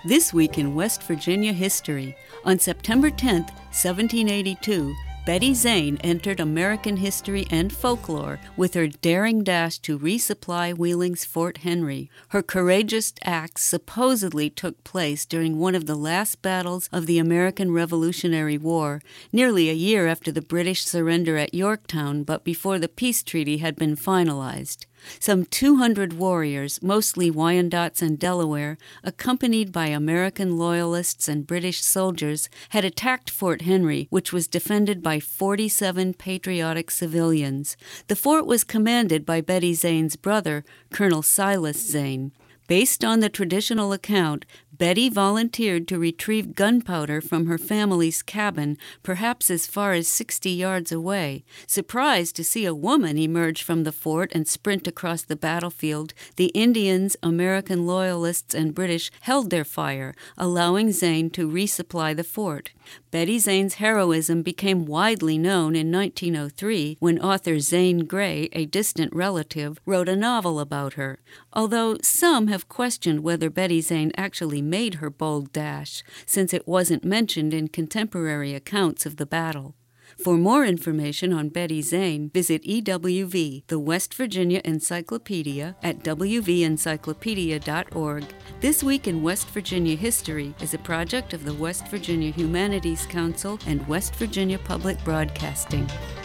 This week in West Virginia history, on September 10, 1782, Betty Zane entered American history and folklore with her daring dash to resupply Wheeling's Fort Henry. Her courageous acts supposedly took place during one of the last battles of the American Revolutionary War, nearly a year after the British surrender at Yorktown, but before the peace treaty had been finalized. Some 200 warriors, mostly Wyandots and Delaware, accompanied by American loyalists and British soldiers, had attacked Fort Henry, which was defended by 47 patriotic civilians. The fort was commanded by Betty Zane's brother, Colonel Silas Zane. Based on the traditional account, Betty volunteered to retrieve gunpowder from her family's cabin, perhaps as far as 60 yards away. Surprised to see a woman emerge from the fort and sprint across the battlefield, the Indians, American loyalists, and British held their fire, allowing Zane to resupply the fort. Betty Zane's heroism became widely known in 1903 when author Zane Grey, a distant relative, wrote a novel about her. Although some have questioned whether Betty Zane actually made her bold dash, since it wasn't mentioned in contemporary accounts of the battle. For more information on Betty Zane, visit EWV, the West Virginia Encyclopedia, at wvencyclopedia.org. This Week in West Virginia History is a project of the West Virginia Humanities Council and West Virginia Public Broadcasting.